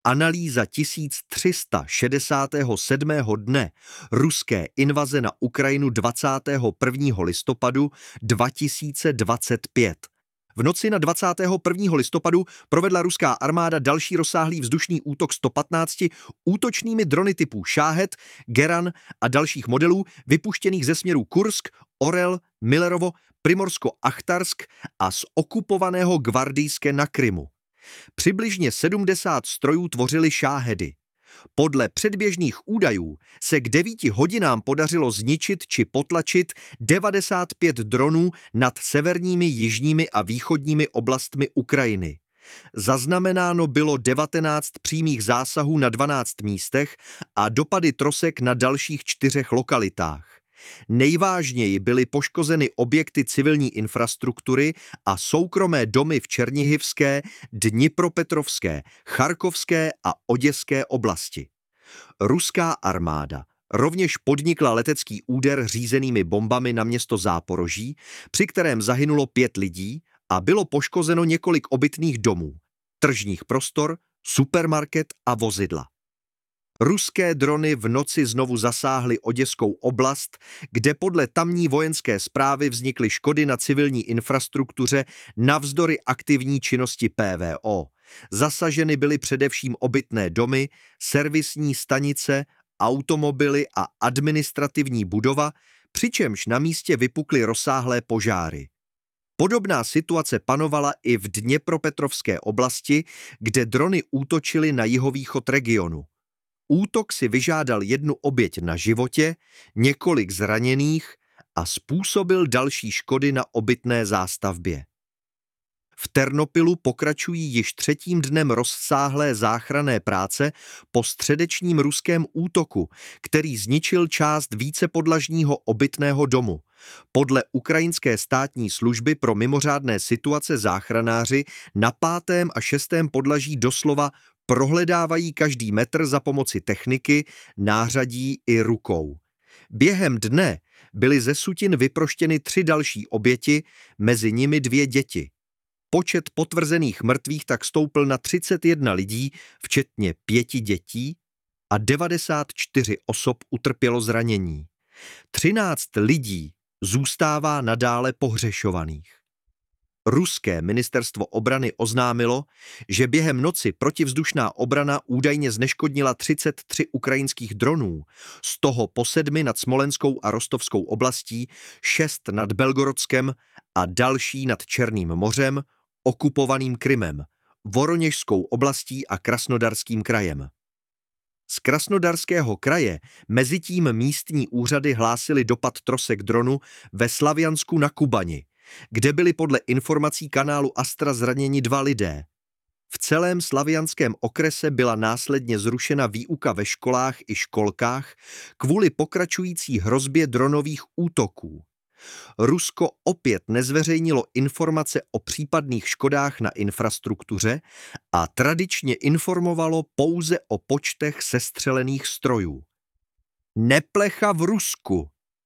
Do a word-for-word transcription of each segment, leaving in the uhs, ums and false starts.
Analýza tisíc tři sta šedesátého sedmého dne ruské invaze na Ukrajinu dvacátého prvního listopadu dva tisíce dvacet pět. V noci na dvacátého prvního listopadu provedla ruská armáda další rozsáhlý vzdušný útok sto patnácti útočnými drony typů Šáhed, Geran a dalších modelů vypuštěných ze směru Kursk, Orel, Millerovo, Primorsko-Achtarsk a z okupovaného Gvardijske na Krymu. Přibližně sedmdesát strojů tvořily Šáhedy. Podle předběžných údajů se k devíti hodinám podařilo zničit či potlačit devadesát pět dronů nad severními, jižními a východními oblastmi Ukrajiny. Zaznamenáno bylo devatenáct přímých zásahů na dvanácti místech a dopady trosek na dalších čtyřech lokalitách. Nejvážněji byly poškozeny objekty civilní infrastruktury a soukromé domy v Černihivské, Dnipropetrovské, Charkovské a Oděské oblasti. Ruská armáda rovněž podnikla letecký úder řízenými bombami na město Záporoží, při kterém zahynulo pět lidí a bylo poškozeno několik obytných domů, tržních prostor, supermarket a vozidla. Ruské drony v noci znovu zasáhly Oděskou oblast, kde podle tamní vojenské správy vznikly škody na civilní infrastruktuře navzdory aktivní činnosti P V O. Zasaženy byly především obytné domy, servisní stanice, automobily a administrativní budova, přičemž na místě vypukly rozsáhlé požáry. Podobná situace panovala i v Dněpropetrovské oblasti, kde drony útočily na jihovýchod regionu. Útok si vyžádal jednu oběť na životě, několik zraněných a způsobil další škody na obytné zástavbě. V Ternopilu pokračují již třetím dnem rozsáhlé záchranné práce po středečním ruském útoku, který zničil část vícepodlažního obytného domu. Podle ukrajinské státní služby pro mimořádné situace záchranáři na pátém a šestém podlaží doslova prohledávají každý metr za pomoci techniky, nářadí i rukou. Během dne byly ze sutin vyproštěny tři další oběti, mezi nimi dvě děti. Počet potvrzených mrtvých tak stoupl na třicet jedna lidí, včetně pěti dětí, a devadesát čtyři osob utrpělo zranění. třináct lidí zůstává nadále pohřešovaných. Ruské ministerstvo obrany oznámilo, že během noci protivzdušná obrana údajně zneškodnila třicet tři ukrajinských dronů, z toho po sedmi nad Smolenskou a Rostovskou oblastí, šest nad Belgorodskem a další nad Černým mořem, okupovaným Krymem, Voroněžskou oblastí a Krasnodarským krajem. Z Krasnodarského kraje mezitím místní úřady hlásily dopad trosek dronu ve Slaviansku na Kubani, kde byli podle informací kanálu Astra zraněni dva lidé. V celém slavianském okrese byla následně zrušena výuka ve školách i školkách kvůli pokračující hrozbě dronových útoků. Rusko opět nezveřejnilo informace o případných škodách na infrastruktuře a tradičně informovalo pouze o počtech sestřelených strojů. Neplecha v Rusku.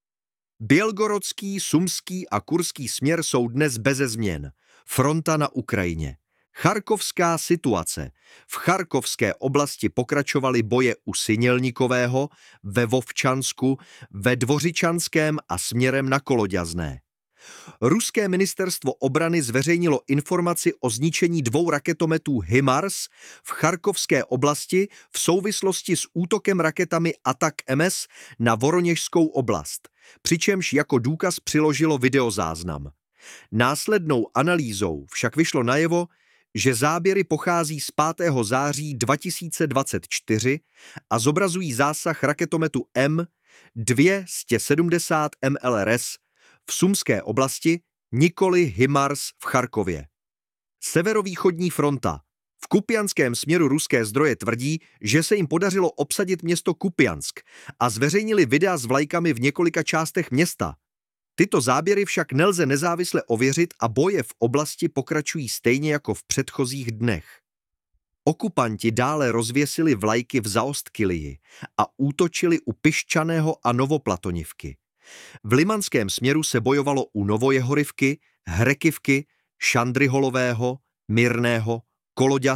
Bělgorodský, Sumský a Kurský směr jsou dnes beze změn. Fronta na Ukrajině. Charkovská situace. V Charkovské oblasti pokračovaly boje u Sinělnikového, ve Vovčansku, ve Dvořičanském a směrem na Koloďazné. Ruské ministerstvo obrany zveřejnilo informaci o zničení dvou raketometů HIMARS v Charkovské oblasti v souvislosti s útokem raketami Atak M S na Voroněžskou oblast, přičemž jako důkaz přiložilo videozáznam. Následnou analýzou však vyšlo najevo, že záběry pochází z pátého září dva tisíce dvacet čtyři a zobrazují zásah raketometu M dvě stě sedmdesát M L R S v Sumské oblasti, nikoli HIMARS v Charkově. Severovýchodní fronta. V kupianském směru ruské zdroje tvrdí, že se jim podařilo obsadit město Kupiansk a zveřejnili videa s vlajkami v několika částech města. Tyto záběry však nelze nezávisle ověřit a boje v oblasti pokračují stejně jako v předchozích dnech. Okupanti dále rozvěsili vlajky v Zaostkylii a útočili u Piščaného a Novoplatonivky. V limanském směru se bojovalo u Novojehorivky, Hrekivky, Šandryholového, Myrného, Koloďas,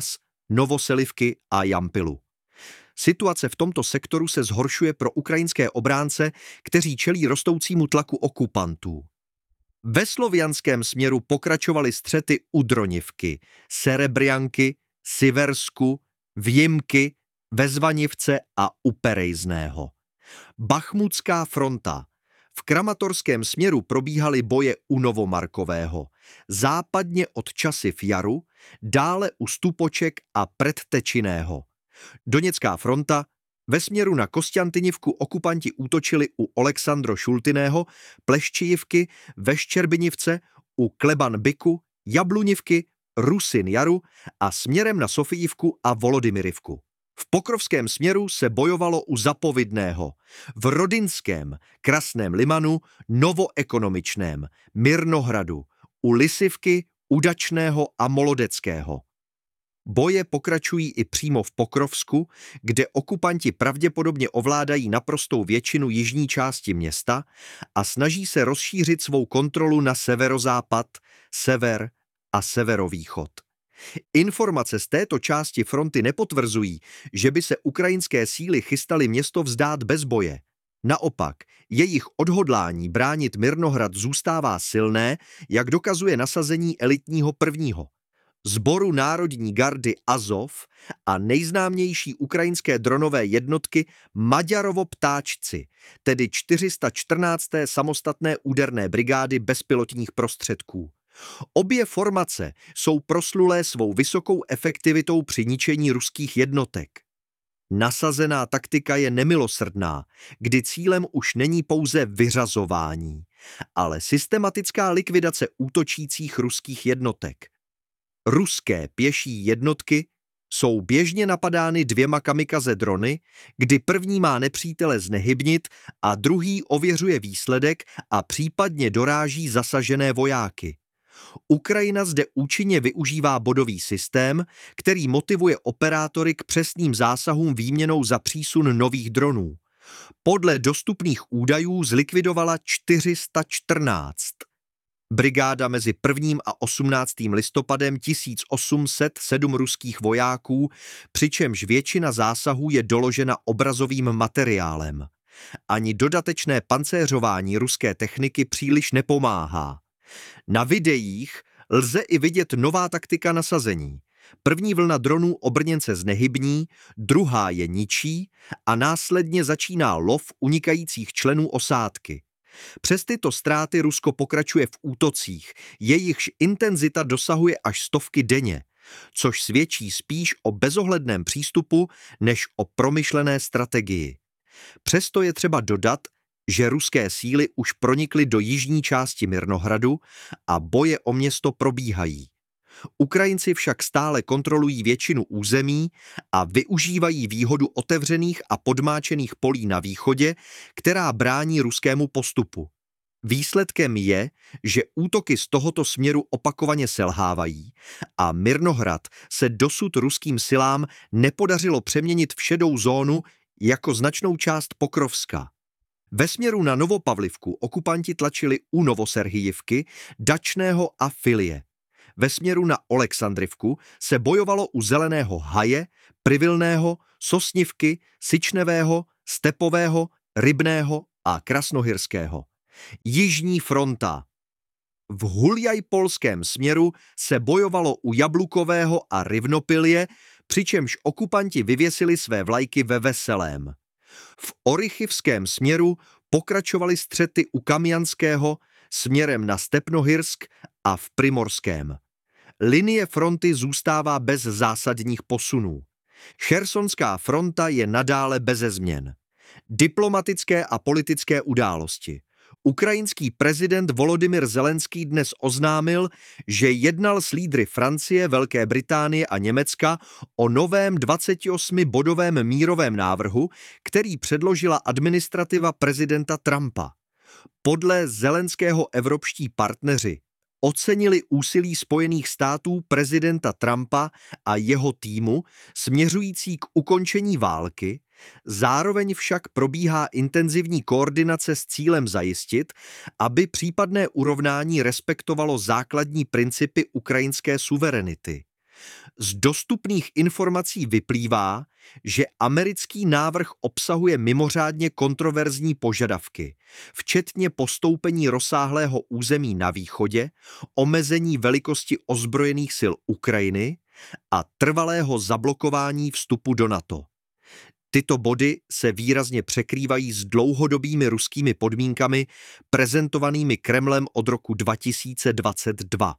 Novoselivky a Jampilu. Situace v tomto sektoru se zhoršuje pro ukrajinské obránce, kteří čelí rostoucímu tlaku okupantů. Ve slovianském směru pokračovaly střety u Droněvky, Serebrianky, Siversku, Vjimky, ve Zvanivce a u Perejzného. Bachmutská fronta. V kramatorském směru probíhaly boje u Novomarkového, západně od Časiv Jaru, dále u Stupoček a Predtečinného. Doněcká fronta. Ve směru na Kosťantynivku okupanti útočili u Oleksandro Šultiného, Pleščijivky, ve Ščerbinivce, u Kleban-Byku, Jablunivky, Rusin Jaru a směrem na Sofijivku a Volodymyrivku. V Pokrovském směru se bojovalo u Zapovidného, v Rodinském, Krasném Limanu, Novoekonomičném, Mirnohradu, u Lisivky, Udačného a Molodeckého. Boje pokračují i přímo v Pokrovsku, kde okupanti pravděpodobně ovládají naprostou většinu jižní části města a snaží se rozšířit svou kontrolu na severozápad, sever a severovýchod. Informace z této části fronty nepotvrzují, že by se ukrajinské síly chystaly město vzdát bez boje. Naopak, jejich odhodlání bránit Mirnohrad zůstává silné, jak dokazuje nasazení elitního prvního. Sboru národní gardy Azov a nejznámější ukrajinské dronové jednotky Maďarovo ptáčci, tedy čtyři sta čtrnácté samostatné úderné brigády bezpilotních prostředků. Obě formace jsou proslulé svou vysokou efektivitou při ničení ruských jednotek. Nasazená taktika je nemilosrdná, kdy cílem už není pouze vyřazování, ale systematická likvidace útočících ruských jednotek. Ruské pěší jednotky jsou běžně napadány dvěma kamikaze drony, kdy první má nepřítele znehybnit a druhý ověřuje výsledek a případně doráží zasažené vojáky. Ukrajina zde účinně využívá bodový systém, který motivuje operátory k přesným zásahům výměnou za přísun nových dronů. Podle dostupných údajů zlikvidovala čtyři sta čtrnáct. Brigáda mezi prvním a osmnáctým listopadem tisíc osm set sedm ruských vojáků, přičemž většina zásahů je doložena obrazovým materiálem. Ani dodatečné pancéřování ruské techniky příliš nepomáhá. Na videích lze i vidět nová taktika nasazení. První vlna dronů obrněnce znehybní, druhá je ničí a následně začíná lov unikajících členů osádky. Přes tyto ztráty Rusko pokračuje v útocích, jejichž intenzita dosahuje až stovky denně, což svědčí spíš o bezohledném přístupu než o promyšlené strategii. Přesto je třeba dodat, že ruské síly už pronikly do jižní části Mirnohradu a boje o město probíhají. Ukrajinci však stále kontrolují většinu území a využívají výhodu otevřených a podmáčených polí na východě, která brání ruskému postupu. Výsledkem je, že útoky z tohoto směru opakovaně selhávají a Mirnohrad se dosud ruským silám nepodařilo přeměnit v šedou zónu jako značnou část Pokrovska. Ve směru na Novopavlivku okupanti tlačili u Novoserhijivky, Dačného a Filie. Ve směru na Oleksandrivku se bojovalo u Zeleného Haje, Privilného, Sosnivky, Syčnevého, Stepového, Rybného a Krasnohyrského. Jižní fronta. V Huljajpolském směru se bojovalo u Jablukového a Rivnopilie, přičemž okupanti vyvěsili své vlajky ve Veselém. V Orychivském směru pokračovaly střety u Kamjanského směrem na Stepnohyrsk a v Primorském. Linie fronty zůstává bez zásadních posunů. Chersonská fronta je nadále beze změn. Diplomatické a politické události. Ukrajinský prezident Volodymyr Zelenský dnes oznámil, že jednal s lídry Francie, Velké Británie a Německa o novém dvacetiosmibodovém mírovém návrhu, který předložila administrativa prezidenta Trumpa. Podle Zelenského evropští partneři ocenili úsilí Spojených států prezidenta Trumpa a jeho týmu směřující k ukončení války, zároveň však probíhá intenzivní koordinace s cílem zajistit, aby případné urovnání respektovalo základní principy ukrajinské suverenity. Z dostupných informací vyplývá, že americký návrh obsahuje mimořádně kontroverzní požadavky, včetně postoupení rozsáhlého území na východě, omezení velikosti ozbrojených sil Ukrajiny a trvalého zablokování vstupu do NATO. Tyto body se výrazně překrývají s dlouhodobými ruskými podmínkami prezentovanými Kremlem od roku dva tisíce dvacet dva.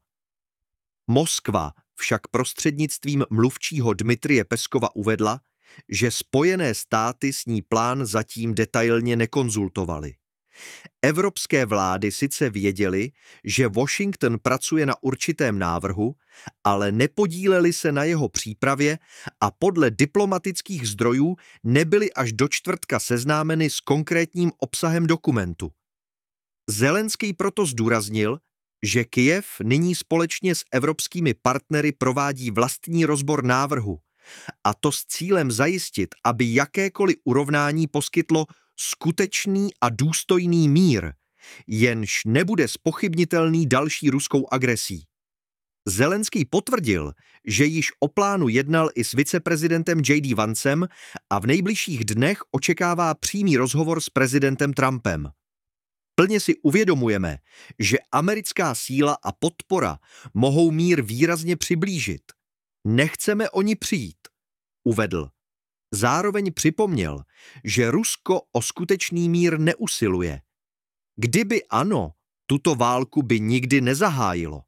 Moskva však prostřednictvím mluvčího Dmitrije Peskova uvedla, že Spojené státy s ní plán zatím detailně nekonzultovaly. Evropské vlády sice věděly, že Washington pracuje na určitém návrhu, ale nepodílely se na jeho přípravě a podle diplomatických zdrojů nebyly až do čtvrtka seznámeny s konkrétním obsahem dokumentu. Zelenský proto zdůraznil, že Kyjev nyní společně s evropskými partnery provádí vlastní rozbor návrhu, a to s cílem zajistit, aby jakékoliv urovnání poskytlo skutečný a důstojný mír, jenž nebude zpochybnitelný další ruskou agresí. Zelenský potvrdil, že již o plánu jednal i s viceprezidentem J D Vancem a v nejbližších dnech očekává přímý rozhovor s prezidentem Trumpem. Plně si uvědomujeme, že americká síla a podpora mohou mír výrazně přiblížit. Nechceme o ní přijít, uvedl. Zároveň připomněl, že Rusko o skutečný mír neusiluje. Kdyby ano, tuto válku by nikdy nezahájilo.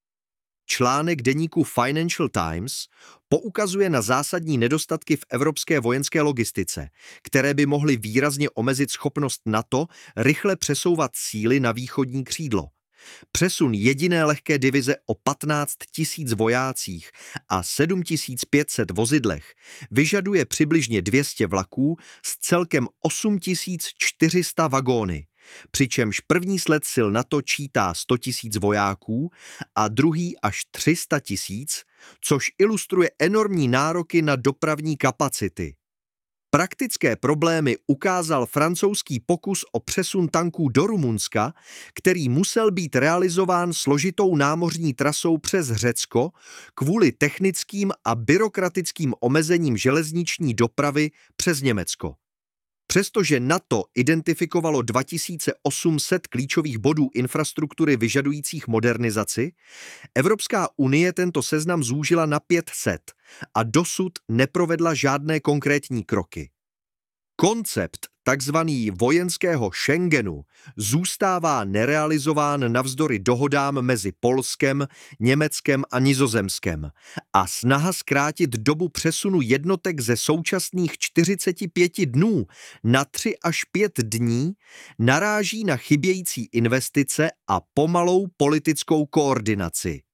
Článek deníku Financial Times poukazuje na zásadní nedostatky v evropské vojenské logistice, které by mohly výrazně omezit schopnost NATO rychle přesouvat síly na východní křídlo. Přesun jediné lehké divize o patnáct tisíc vojácích a sedm tisíc pět set vozidlech vyžaduje přibližně dvě stě vlaků s celkem osm tisíc čtyři sta vagóny, přičemž první sled sil NATO čítá sto tisíc vojáků a druhý až tři sta tisíc, což ilustruje enormní nároky na dopravní kapacity. Praktické problémy ukázal francouzský pokus o přesun tanků do Rumunska, který musel být realizován složitou námořní trasou přes Řecko kvůli technickým a byrokratickým omezením železniční dopravy přes Německo. Přestože NATO identifikovalo dva tisíce osm set klíčových bodů infrastruktury vyžadujících modernizaci, Evropská unie tento seznam zúžila na pět set a dosud neprovedla žádné konkrétní kroky. Koncept takzvaný vojenského Schengenu zůstává nerealizován navzdory dohodám mezi Polskem, Německem a Nizozemskem a snaha zkrátit dobu přesunu jednotek ze současných čtyřiceti pěti dnů na tři až pět dní naráží na chybějící investice a pomalou politickou koordinaci.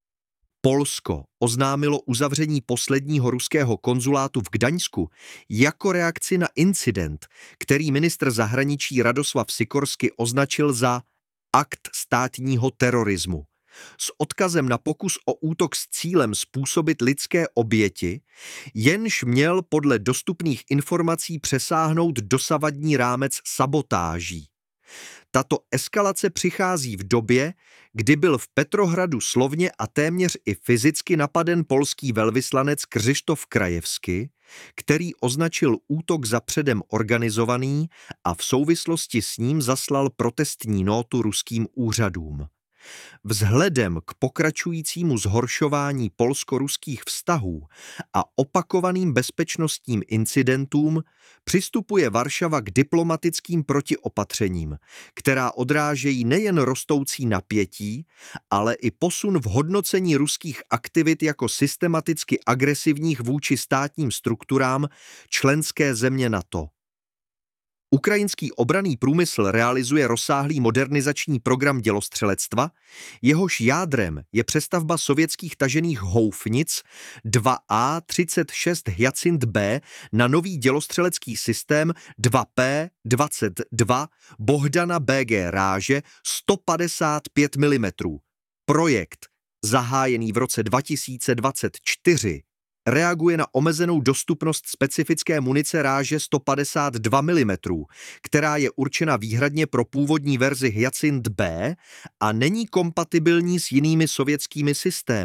Polsko oznámilo uzavření posledního ruského konzulátu v Gdaňsku jako reakci na incident, který ministr zahraničí Radoslav Sikorsky označil za akt státního terorismu. S odkazem na pokus o útok s cílem způsobit lidské oběti, jenž měl podle dostupných informací přesáhnout dosavadní rámec sabotáží. Tato eskalace přichází v době, kdy byl v Petrohradu slovně a téměř i fyzicky napaden polský velvyslanec Krzysztof Krajewski, který označil útok za předem organizovaný a v souvislosti s ním zaslal protestní nótu ruským úřadům. Vzhledem k pokračujícímu zhoršování polsko-ruských vztahů a opakovaným bezpečnostním incidentům přistupuje Varšava k diplomatickým protiopatřením, která odrážejí nejen rostoucí napětí, ale i posun v hodnocení ruských aktivit jako systematicky agresivních vůči státním strukturám členské země NATO. Ukrajinský obranný průmysl realizuje rozsáhlý modernizační program dělostřelectva, jehož jádrem je přestavba sovětských tažených houfnic dva A třicet šest Hyacint B na nový dělostřelecký systém dva P dvacet dva Bohdana B G Ráže sto padesát pět milimetrů. Projekt, zahájený v roce dva tisíce dvacet čtyři, reaguje na omezenou dostupnost specifické munice ráže sto padesát dva milimetrů, která je určena výhradně pro původní verzi Hyacint B a není kompatibilní s jinými sovětskými systémy.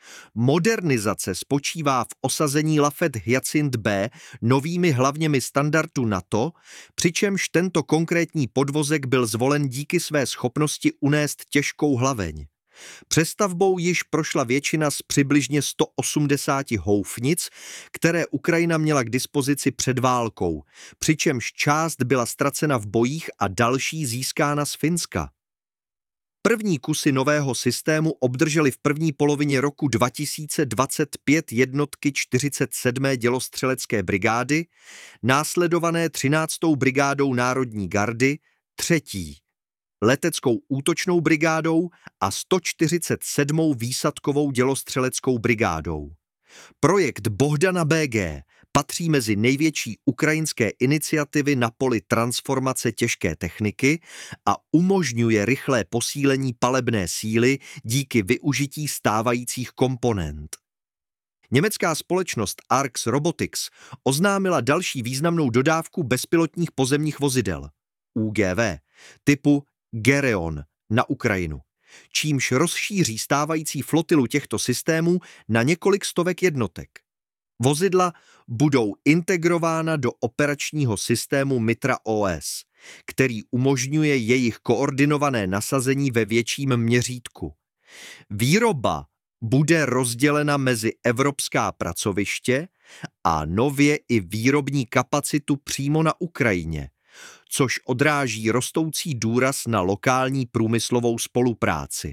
Modernizace spočívá v osazení Lafet Hyacint B novými hlavněmi standardu NATO, přičemž tento konkrétní podvozek byl zvolen díky své schopnosti unést těžkou hlaveň. Přestavbou již prošla většina z přibližně sto osmdesáti houfnic, které Ukrajina měla k dispozici před válkou, přičemž část byla ztracena v bojích a další získána z Finska. První kusy nového systému obdržely v první polovině roku dva tisíce dvacet pět jednotky čtyřicet sedmé dělostřelecké brigády, následované třináctou brigádou Národní gardy, třetí leteckou útočnou brigádou a sto čtyřicet sedmou výsadkovou dělostřeleckou brigádou. Projekt Bohdana bé gé patří mezi největší ukrajinské iniciativy na poli transformace těžké techniky a umožňuje rychlé posílení palebné síly díky využití stávajících komponent. Německá společnost Arx Robotics oznámila další významnou dodávku bezpilotních pozemních vozidel U G V typu Gereon na Ukrajinu, čímž rozšíří stávající flotilu těchto systémů na několik stovek jednotek. Vozidla budou integrována do operačního systému Mitra O S, který umožňuje jejich koordinované nasazení ve větším měřítku. Výroba bude rozdělena mezi evropská pracoviště a nově i výrobní kapacitu přímo na Ukrajině, což odráží rostoucí důraz na lokální průmyslovou spolupráci.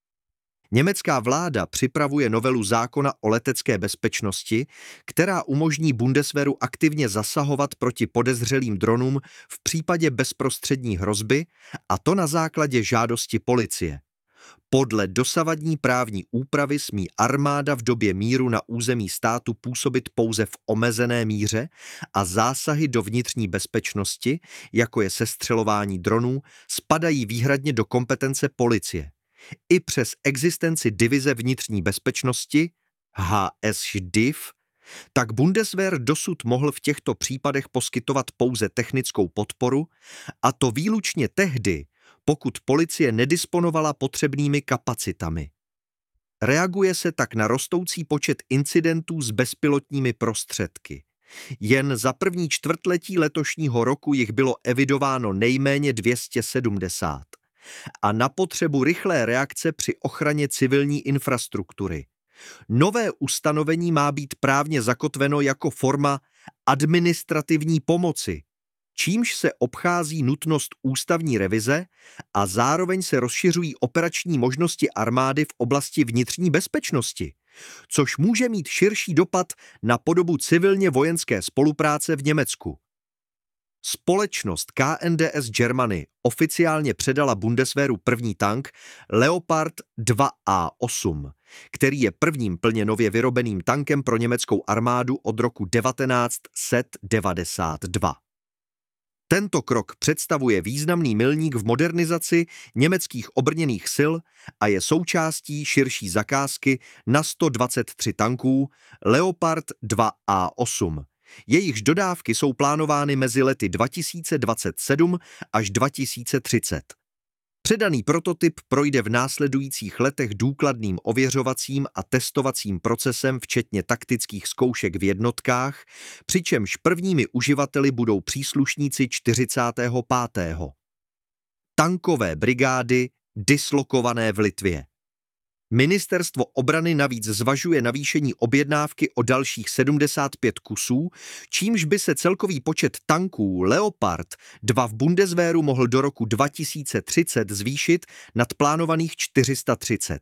Německá vláda připravuje novelu zákona o letecké bezpečnosti, která umožní Bundeswehru aktivně zasahovat proti podezřelým dronům v případě bezprostřední hrozby, a to na základě žádosti policie. Podle dosavadní právní úpravy smí armáda v době míru na území státu působit pouze v omezené míře a zásahy do vnitřní bezpečnosti, jako je sestřelování dronů, spadají výhradně do kompetence policie. I přes existenci divize vnitřní bezpečnosti, H S D I V, tak Bundeswehr dosud mohl v těchto případech poskytovat pouze technickou podporu, a to výlučně tehdy, pokud policie nedisponovala potřebnými kapacitami. Reaguje se tak na rostoucí počet incidentů s bezpilotními prostředky. Jen za první čtvrtletí letošního roku jich bylo evidováno nejméně dvě stě sedmdesát. A na potřebu rychlé reakce při ochraně civilní infrastruktury. Nové ustanovení má být právně zakotveno jako forma administrativní pomoci, čímž se obchází nutnost ústavní revize a zároveň se rozšiřují operační možnosti armády v oblasti vnitřní bezpečnosti, což může mít širší dopad na podobu civilně vojenské spolupráce v Německu. Společnost K N D S Germany oficiálně předala Bundeswehru první tank Leopard dva A osm, který je prvním plně nově vyrobeným tankem pro německou armádu od roku devatenáct set devadesát dva. Tento krok představuje významný milník v modernizaci německých obrněných sil a je součástí širší zakázky na sto dvacet tři tanků Leopard dva A osm. Jejichž dodávky jsou plánovány mezi lety dva tisíce dvacet sedm až dva tisíce třicet. Předaný prototyp projde v následujících letech důkladným ověřovacím a testovacím procesem včetně taktických zkoušek v jednotkách, přičemž prvními uživateli budou příslušníci čtyřicátého pátého tankové brigády dislokované v Litvě. Ministerstvo obrany navíc zvažuje navýšení objednávky o dalších sedmdesát pět kusů, čímž by se celkový počet tanků Leopard dva v Bundeswehru mohl do roku dva tisíce třicet zvýšit nad plánovaných čtyři sta třicet.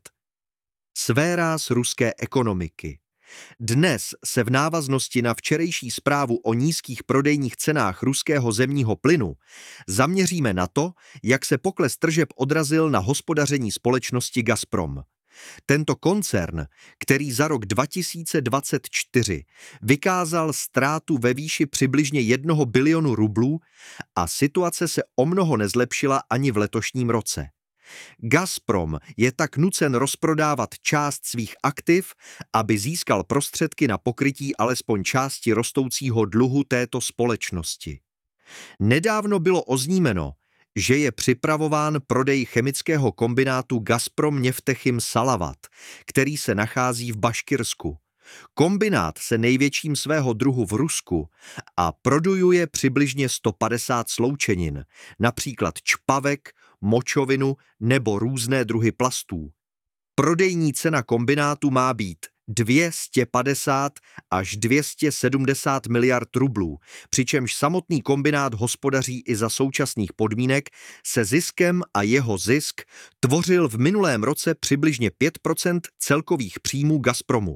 Sféráz ruské ekonomiky. Dnes se v návaznosti na včerejší zprávu o nízkých prodejních cenách ruského zemního plynu zaměříme na to, jak se pokles tržeb odrazil na hospodaření společnosti Gazprom. Tento koncern, který za rok dva tisíce dvacet čtyři vykázal ztrátu ve výši přibližně jednoho bilionu rublů a situace se o mnoho nezlepšila ani v letošním roce. Gazprom je tak nucen rozprodávat část svých aktiv, aby získal prostředky na pokrytí alespoň části rostoucího dluhu této společnosti. Nedávno bylo oznámeno, že je připravován prodej chemického kombinátu Gazprom Neftechim Salavat, který se nachází v Baškirsku. Kombinát se největším svého druhu v Rusku a produkuje přibližně sto padesát sloučenin, například čpavek, močovinu nebo různé druhy plastů. Prodejní cena kombinátu má být dvě stě padesát až dvě stě sedmdesát miliard rublů, přičemž samotný kombinát hospodaří i za současných podmínek se ziskem a jeho zisk tvořil v minulém roce přibližně pět procent celkových příjmů Gazpromu.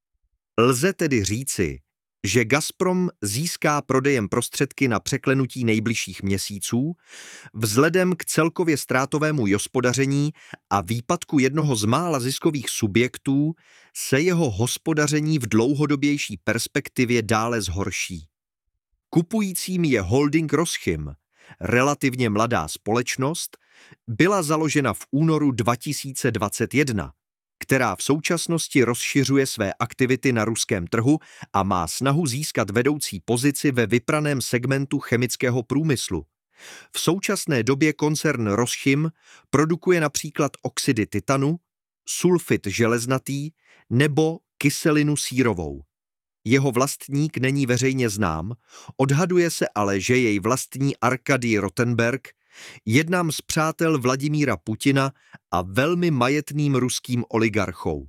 Lze tedy říci, že Gazprom získá prodejem prostředky na překlenutí nejbližších měsíců, vzhledem k celkově ztrátovému hospodaření a výpadku jednoho z mála ziskových subjektů se jeho hospodaření v dlouhodobější perspektivě dále zhorší. Kupujícím je holding Roschim, relativně mladá společnost, byla založena v únoru dva tisíce dvacet jedna, která v současnosti rozšiřuje své aktivity na ruském trhu a má snahu získat vedoucí pozici ve vypraném segmentu chemického průmyslu. V současné době koncern Roschim produkuje například oxidy titanu, sulfit železnatý nebo kyselinu sírovou. Jeho vlastník není veřejně znám, odhaduje se ale, že jej vlastní Arkadij Rotenberg, jednám z přátel Vladimíra Putina a velmi majetným ruským oligarchou.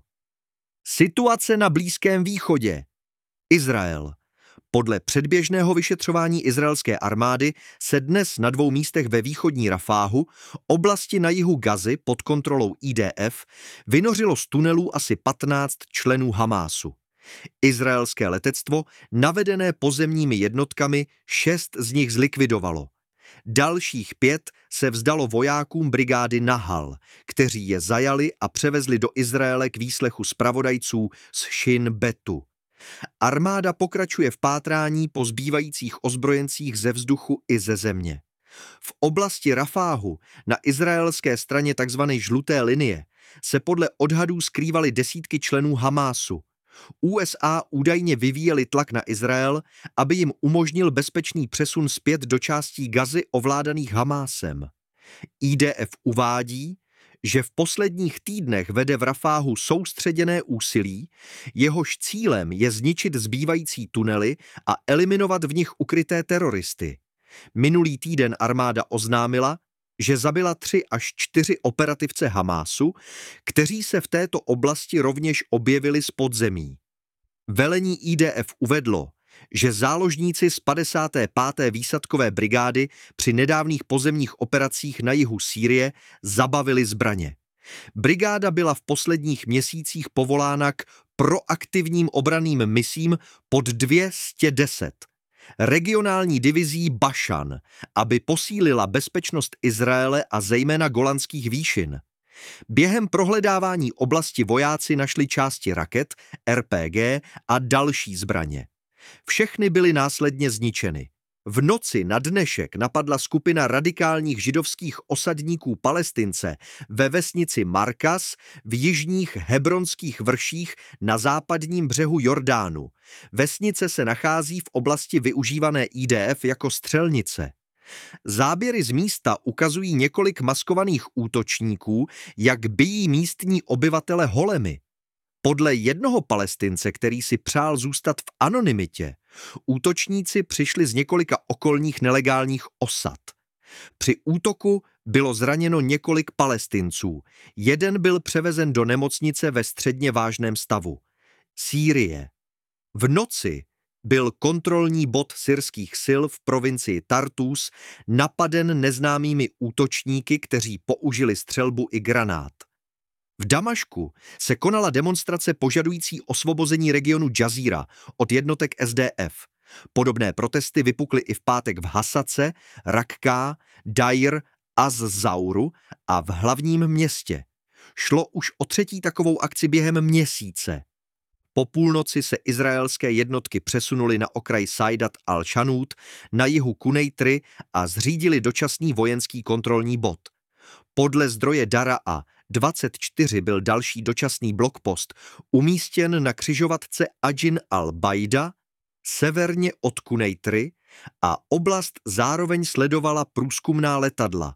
Situace na Blízkém východě. Izrael. Podle předběžného vyšetřování izraelské armády se dnes na dvou místech ve východní Rafáhu, oblasti na jihu Gazy pod kontrolou I D F, vynořilo z tunelů asi patnáct členů Hamásu. Izraelské letectvo, navedené pozemními jednotkami, šest z nich zlikvidovalo. Dalších pět se vzdalo vojákům brigády Nahal, kteří je zajali a převezli do Izraele k výslechu zpravodajců z Shin Betu. Armáda pokračuje v pátrání po zbývajících ozbrojencích ze vzduchu i ze země. V oblasti Rafáhu na izraelské straně tzv. Žluté linie se podle odhadů skrývaly desítky členů Hamásu. U S A údajně vyvíjeli tlak na Izrael, aby jim umožnil bezpečný přesun zpět do částí Gazy ovládaných Hamásem. I D F uvádí, že v posledních týdnech vede v Rafáhu soustředěné úsilí, jehož cílem je zničit zbývající tunely a eliminovat v nich ukryté teroristy. Minulý týden armáda oznámila, že zabila tři až čtyři operativce Hamásu, kteří se v této oblasti rovněž objevili z podzemí. Velení I D F uvedlo, že záložníci z padesáté páté výsadkové brigády při nedávných pozemních operacích na jihu Sýrie zabavili zbraně. Brigáda byla v posledních měsících povolána k proaktivním obranným misím pod dvě stě deset. Regionální divizí Bašan, aby posílila bezpečnost Izraele a zejména Golanských výšin. Během prohledávání oblasti vojáci našli části raket, R P G a další zbraně. Všechny byly následně zničeny. V noci na dnešek napadla skupina radikálních židovských osadníků Palestince ve vesnici Markas v jižních hebronských vrších na západním břehu Jordánu. Vesnice se nachází v oblasti využívané I D F jako střelnice. Záběry z místa ukazují několik maskovaných útočníků, jak bijí místní obyvatele holemi. Podle jednoho Palestince, který si přál zůstat v anonymitě, útočníci přišli z několika okolních nelegálních osad. Při útoku bylo zraněno několik Palestinců. Jeden byl převezen do nemocnice ve středně vážném stavu. Sýrie. V noci byl kontrolní bod syrských sil v provincii Tartus napaden neznámými útočníky, kteří použili střelbu i granát. V Damašku se konala demonstrace požadující osvobození regionu Džazíra od jednotek S D F. Podobné protesty vypukly i v pátek v Hasace, Rakká, Dair, Az-Zauru a v hlavním městě. Šlo už o třetí takovou akci během měsíce. Po půlnoci se izraelské jednotky přesunuly na okraj Sajdat al-Shanut na jihu Kunejtry a zřídili dočasný vojenský kontrolní bod. Podle zdroje Daraa dvacet čtyři byl další dočasný blokpost umístěn na křižovatce Ajin al-Baida severně od Kunejtry A oblast zároveň sledovala průzkumná letadla.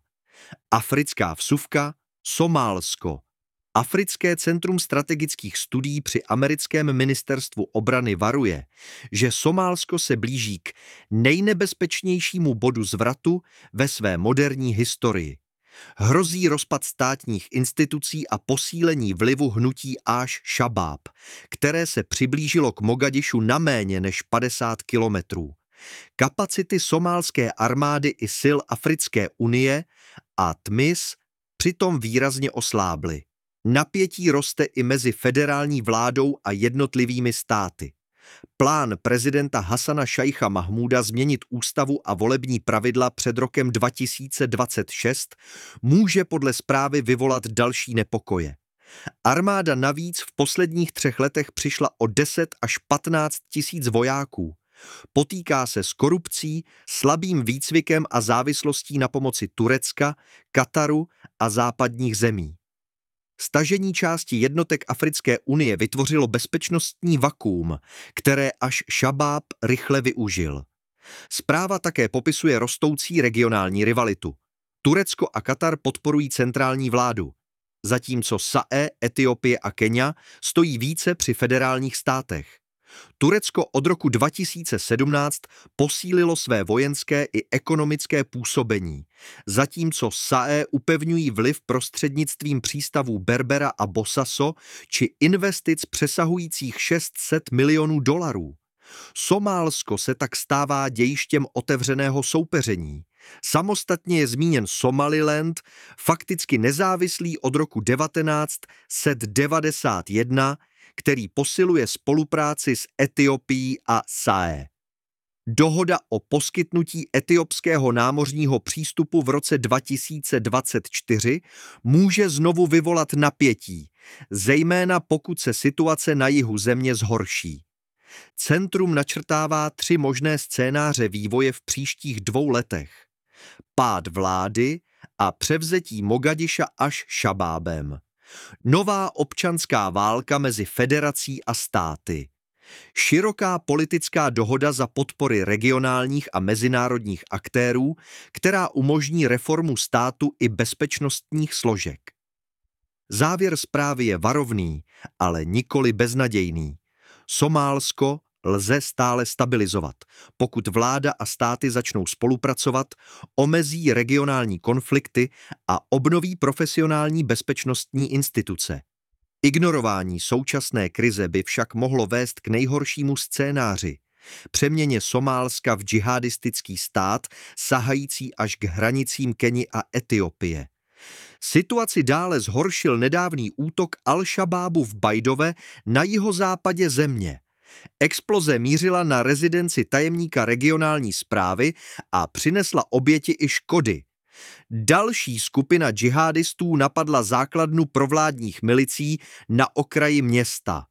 Africká vsuvka, Somálsko. Africké centrum strategických studií při americkém ministerstvu obrany varuje, že Somálsko se blíží k nejnebezpečnějšímu bodu zvratu ve své moderní historii. Hrozí rozpad státních institucí a posílení vlivu hnutí Aš-Šabáb, které se přiblížilo k Mogadišu na méně než padesát kilometrů. Kapacity somálské armády i sil Africké unie a T M I S přitom výrazně oslábly. Napětí roste i mezi federální vládou a jednotlivými státy. Plán prezidenta Hasana Šajcha Mahmúda změnit ústavu a volební pravidla před rokem dva tisíce dvacet šest může podle zprávy vyvolat další nepokoje. Armáda navíc v posledních třech letech přišla o deset až patnáct tisíc vojáků. Potýká se s korupcí, slabým výcvikem a závislostí na pomoci Turecka, Kataru a západních zemí. Stažení části jednotek Africké unie vytvořilo bezpečnostní vakuum, které Aš-Šabáb rychle využil. Zpráva také popisuje rostoucí regionální rivalitu. Turecko a Katar podporují centrální vládu, zatímco S A E, Etiopie a Kenia stojí více při federálních státech. Turecko od roku dva tisíce sedmnáct posílilo své vojenské i ekonomické působení, zatímco S A E upevňují vliv prostřednictvím přístavů Berbera a Bosaso či investic přesahujících šest set milionů dolarů. Somálsko se tak stává dějištěm otevřeného soupeření. Samostatně je zmíněn Somaliland, fakticky nezávislý od roku devatenáct set devadesát jedna, který posiluje spolupráci s Etiopií a S A E. Dohoda o poskytnutí etiopského námořního přístupu v roce dva tisíce dvacet čtyři může znovu vyvolat napětí, zejména pokud se situace na jihu země zhorší. Centrum načrtává tři možné scénáře vývoje v příštích dvou letech. Pád vlády a převzetí Mogadiša Aš-Šabábem. Nová občanská válka mezi federací a státy. Široká politická dohoda za podpory regionálních a mezinárodních aktérů, která umožní reformu státu i bezpečnostních složek. Závěr zprávy je varovný, ale nikoli beznadějný. Somálsko lze stále stabilizovat, pokud vláda a státy začnou spolupracovat, omezí regionální konflikty a obnoví profesionální bezpečnostní instituce. Ignorování současné krize by však mohlo vést k nejhoršímu scénáři, přeměně Somálska v džihadistický stát, sahající až k hranicím Keni a Etiopie. Situaci dále zhoršil nedávný útok Al-Šabábu v Bajdove na jihozápadě země. Exploze mířila na rezidenci tajemníka regionální správy a přinesla oběti i škody. Další skupina džihadistů napadla základnu provládních milicí na okraji města.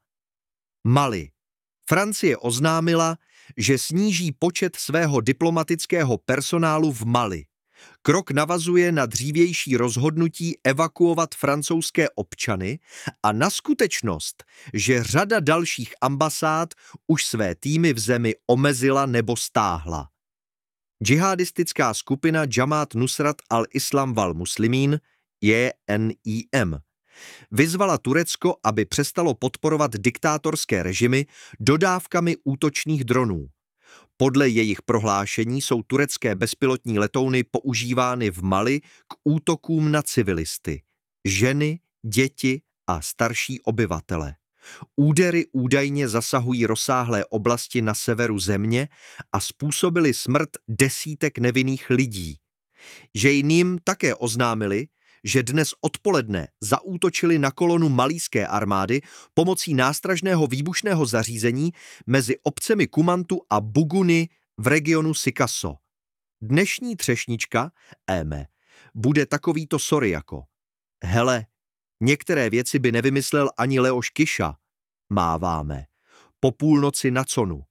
Mali. Francie oznámila, že sníží počet svého diplomatického personálu v Mali. Krok navazuje na dřívější rozhodnutí evakuovat francouzské občany a na skutečnost, že řada dalších ambasád už své týmy v zemi omezila nebo stáhla. Džihadistická skupina Džamát Nusrat al-Islam wal Muslimín, J N I M, vyzvala Turecko, aby přestalo podporovat diktátorské režimy dodávkami útočných dronů. Podle jejich prohlášení jsou turecké bezpilotní letouny používány v Mali k útokům na civilisty, ženy, děti a starší obyvatele. Údery údajně zasahují rozsáhlé oblasti na severu země a způsobily smrt desítek nevinných lidí. Žejným také oznámili, že dnes odpoledne zaútočili na kolonu malijské armády pomocí nástražného výbušného zařízení mezi obcemi Kumantu a Buguni v regionu Sikasso. Dnešní třešnička, Éme, bude takovýto sorry jako: hele, některé věci by nevymyslel ani Leoš Kiša. Máváme. Po půlnoci na conu.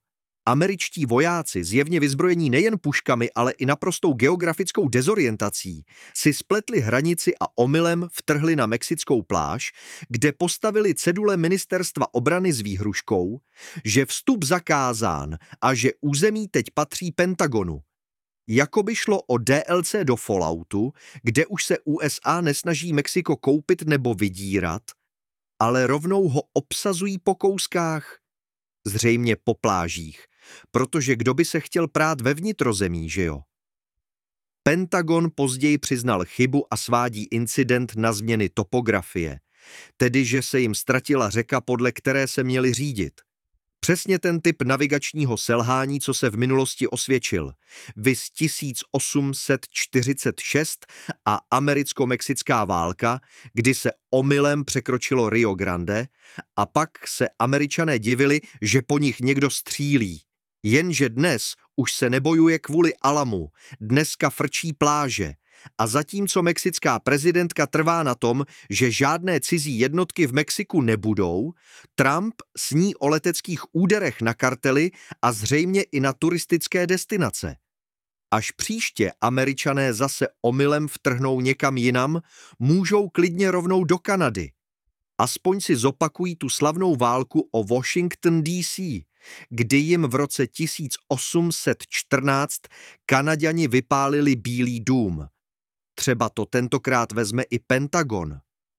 Američtí vojáci, zjevně vyzbrojení nejen puškami, ale i naprostou geografickou dezorientací, si spletli hranici a omylem vtrhli na mexickou pláž, kde postavili cedule ministerstva obrany s výhruškou, že vstup zakázán a že území teď patří Pentagonu. Jakoby šlo o D L C do Falloutu, kde už se U S A nesnaží Mexiko koupit nebo vydírat, ale rovnou ho obsazují po kouskách, zřejmě po plážích, protože kdo by se chtěl prát ve vnitrozemí, že jo? Pentagon později přiznal chybu a svádí incident na změny topografie, tedy že se jim ztratila řeka, podle které se měli řídit. Přesně ten typ navigačního selhání, co se v minulosti osvědčil. Viz tisíc osm set čtyřicet šest a americko-mexická válka, kdy se omylem překročilo Rio Grande a pak se Američané divili, že po nich někdo střílí. Jenže dnes už se nebojuje kvůli Alamu, dneska frčí pláže. A zatímco mexická prezidentka trvá na tom, že žádné cizí jednotky v Mexiku nebudou, Trump sní o leteckých úderech na kartely a zřejmě i na turistické destinace. Až příště Američané zase omylem vtrhnou někam jinam, můžou klidně rovnou do Kanady. Aspoň si zopakují tu slavnou válku o Washington D C, kdy jim v roce tisíc osm set čtrnáct Kanaďani vypálili Bílý dům. Třeba to tentokrát vezme i Pentagon.